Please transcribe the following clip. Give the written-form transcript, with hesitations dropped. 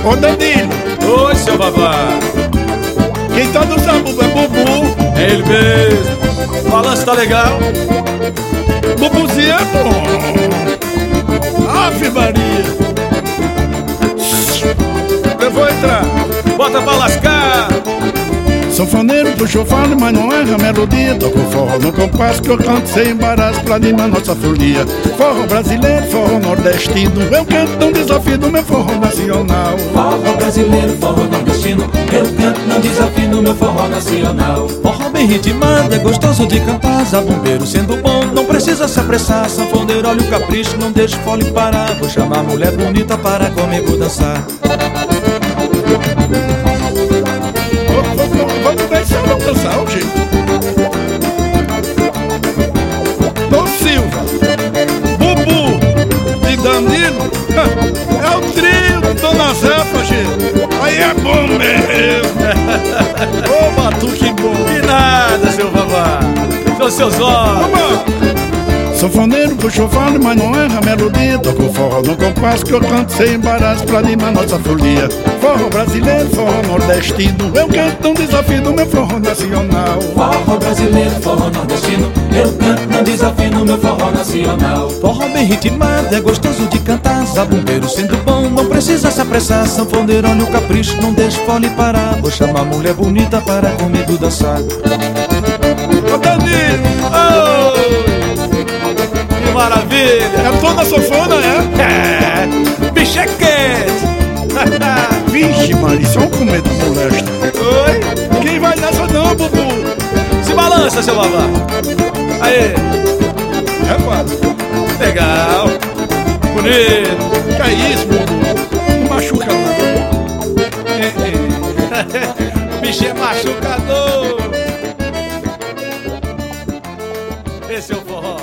Ô Danilo, Oi, seu Vavá. quem tá no Zabumba é Bubu. É ele mesmo. O balanço tá legal. Bubuzinho é bom. Ave Maria. Eu vou entrar. Bota pra lascar. Sanfoneiro puxou fole, mas não erra a melodia. Toco forró no compasso que eu canto sem embaraço pra animar nossa folia. Forró brasileiro, forró nordestino, eu canto num desafio do meu forró nacional. Forró brasileiro, forró nordestino, eu canto no desafio no meu forró nacional. Forró bem ritmado, é gostoso de cantar. Zabumbeiro sendo bom, não precisa se apressar. Sanfoneiro, olha o capricho, não deixa o fole parar. Vou chamar a mulher bonita para comigo dançar. Vamos dançar, vamos dançar, ô gente. Tom Silva, Bubu e Danilo, é o trio do Dona Zefa, gente. Aí é bom mesmo. Ô, batuque bom. Que nada, seu Vavá. São seus olhos. Vamos! Sanfoneiro puxou fole, mas não erra a melodia. Toco forró no compasso que eu canto sem embaraço pra animar nossa folia. Forró brasileiro, forró nordestino, eu canto num desafio do meu forró nacional. Forró brasileiro, forró nordestino, eu canto no desafio no meu forró nacional. Forró bem ritmado, é gostoso de cantar. Zabumbeiro sendo bom, não precisa se apressar. Sanfoneiro, olha o capricho, não deixa o fole parar. Vou chamar a mulher bonita para comigo dançar. Ô Danilo, Que maravilha. é toda sanfona, é? Bicho é quente. Vixe, Maria, só um cometa molesta. Oi. Quem vai nessa não, Bubu? Se balança, seu Vavá. Aê. Repara, Legal. Bonito. que é isso, Bubu? Não machuca não. Bicho é machucador. Esse é o forró.